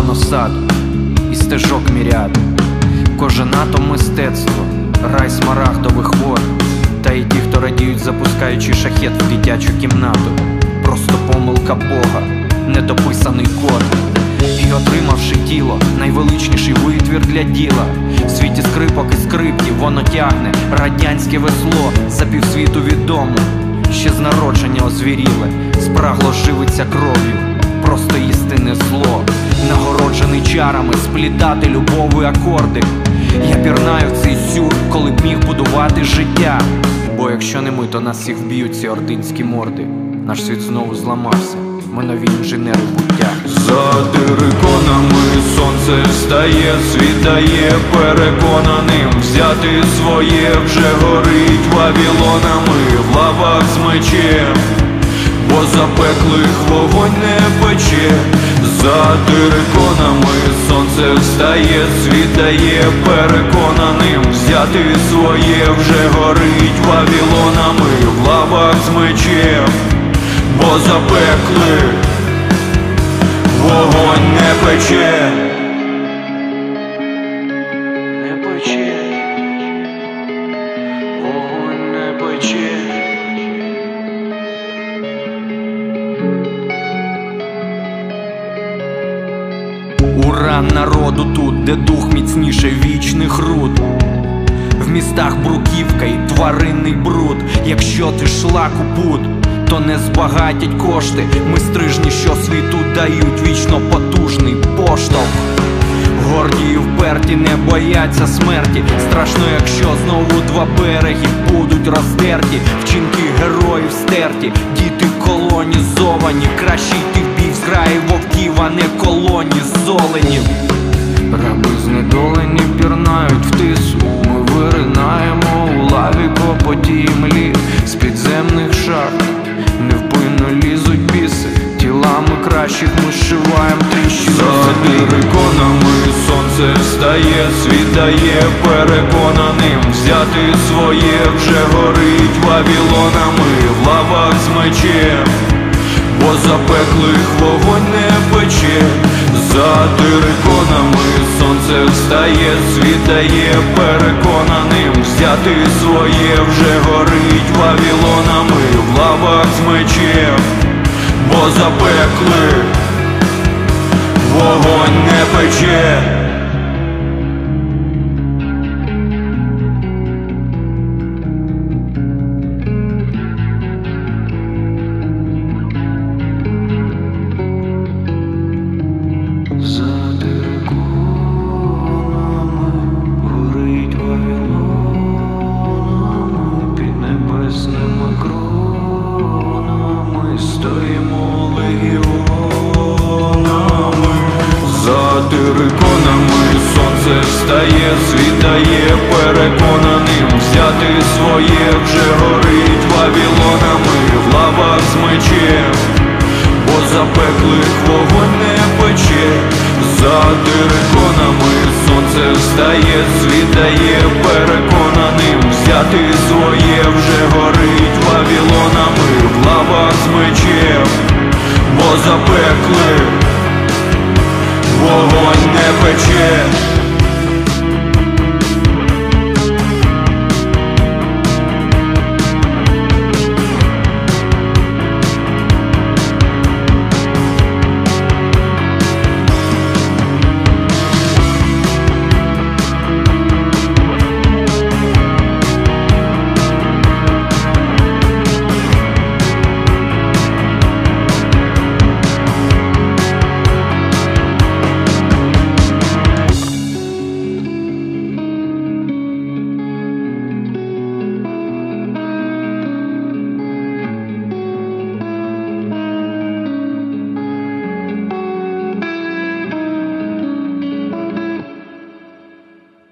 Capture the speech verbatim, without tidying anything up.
написано сад і стежок міряд. Кожен атом мистецтво, рай смарагдових вод. Та й ті, хто радіють, запускаючи шахет в дитячу кімнату. Просто помилка Бога, недописаний код. І отримавши тіло, найвеличніший витвір для діла. В світі скрипок і скрипків воно тягне радянське весло. За півсвіту відомо, ще з народження озвіріле, спрагло живиться кров'ю, просто істинне зло. Нагороджений чарами сплітати любові акорди. Я пірнаю в цей сюр, коли б міг будувати життя. Бо якщо не ми, то нас всіх вб'ють ці ординські морди. Наш світ знову зламався, ми нові інженери буття. За териконами сонце встає, світає переконаним. Взяти своє вже горить вавілонами в лавах з мечем, бо запеклих вогонь не пече. За териконами сонце встає, світає переконаним. Взяти своє вже горить вавілонами в лавах з мечем, бо запеклих вогонь не пече. Не пече, вогонь не пече. Ура народу тут, де дух міцніше вічних руд. В містах бруківка і тваринний бруд. Якщо ти шлак у пут, то не збагатять кошти. Ми стрижні, що світу дають вічно потужний поштовх. Горді і вперті не бояться смерті. Страшно, якщо знову два береги будуть роздерті. Вчинки героїв стерті, діти колонізовані. Краще йти в бій в зграї вовків, а не колоні золенів. Раби знедолені пірнають в тису. Ми виринаємо у лаві по потій млі. З підземних шахт невпинно лізуть біси. Тілами кращих ми зшиваєм тріщини. За териконами сонце встає, світає переконаним. Взяти своє вже горить вавілонами в лавах з мечем, бо запеклих вогонь не пече. За териконами сонце встає, світає переконаним. Взяти своє вже горить вавілонами в лавах з мечем, бо запеклих вогонь не пече. Териконами сонце встає, світає переконаним. Взяти своє вже горить вавілонами в лавах з мечем, бо запеклих вогонь не пече. За териконами сонце встає, світає переконаним. Взяти своє вже горить вавілонами в лавах з мечем, бо запеклих вогонь не пече.